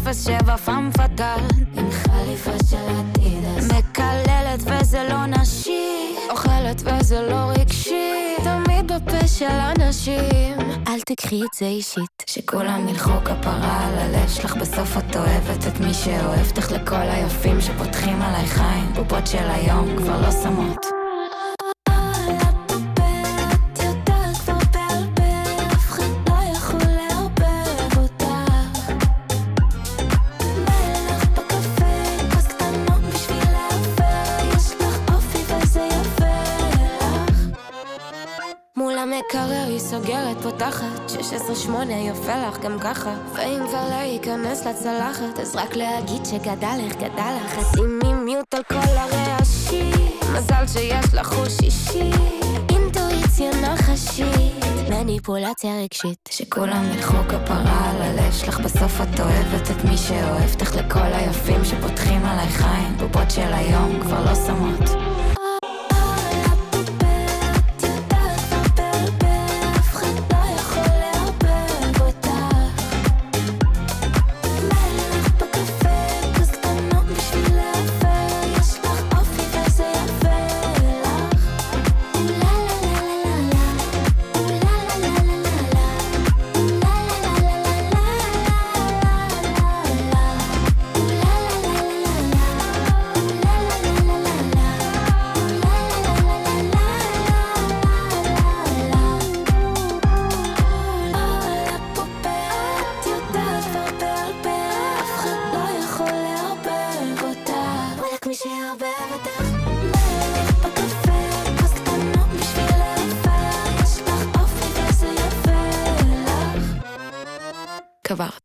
07 פעם פטל עם חליפה של אדידס, מקללת וזה לא נשי, אוכלת וזה לא רגשי, תמיד בפה של אנשים. אל תקחי את זה אישית, שכולם ילכו כפרה על הלב שלך, בסוף את אוהבת את מי שאוהב תך. לכל היפים שפותחים עלייך עין, בובות של היום כבר לא שמות. מקרר היא סוגרת פותחת 16-8 יפה לך גם ככה, ואם כבר להיכנס לצלחת אז רק להגיד שגדל לך שימי מיוט על כל הרעשים, מזל שיש לך חוש אישי, אינטואיציה נחשית, מניפולציה רגשית. שכולם ילכו כפרה על הלב שלך, בסוף את אוהבת את מי שאוהב תך. לכל היפים שפותחים עלייך עין, בובות של היום כבר לא שמות. כבר